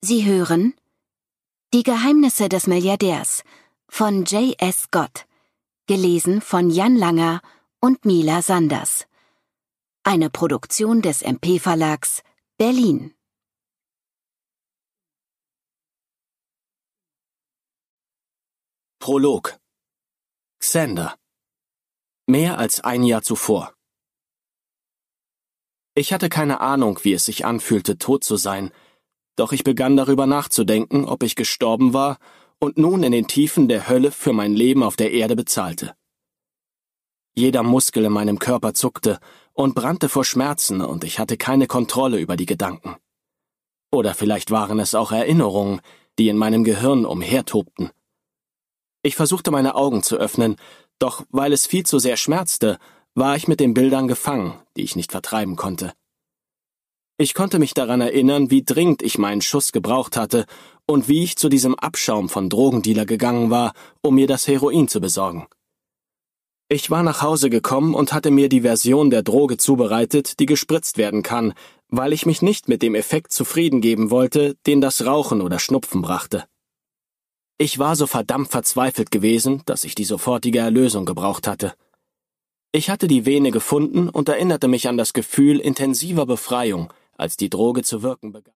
Sie hören Die Geheimnisse des Milliardärs von J.S. Scott, gelesen von Jan Langer und Mila Sanders. Eine Produktion des MP-Verlags, Berlin. Prolog. Xander. Mehr als ein Jahr zuvor. Ich hatte keine Ahnung, wie es sich anfühlte, tot zu sein, doch ich begann darüber nachzudenken, ob ich gestorben war und nun in den Tiefen der Hölle für mein Leben auf der Erde bezahlte. Jeder Muskel in meinem Körper zuckte und brannte vor Schmerzen, und ich hatte keine Kontrolle über die Gedanken. Oder vielleicht waren es auch Erinnerungen, die in meinem Gehirn umhertobten. Ich versuchte meine Augen zu öffnen, doch weil es viel zu sehr schmerzte, war ich mit den Bildern gefangen, die ich nicht vertreiben konnte. Ich konnte mich daran erinnern, wie dringend ich meinen Schuss gebraucht hatte und wie ich zu diesem Abschaum von Drogendealer gegangen war, um mir das Heroin zu besorgen. Ich war nach Hause gekommen und hatte mir die Version der Droge zubereitet, die gespritzt werden kann, weil ich mich nicht mit dem Effekt zufrieden geben wollte, den das Rauchen oder Schnupfen brachte. Ich war so verdammt verzweifelt gewesen, dass ich die sofortige Erlösung gebraucht hatte. Ich hatte die Vene gefunden und erinnerte mich an das Gefühl intensiver Befreiung, als die Droge zu wirken begann.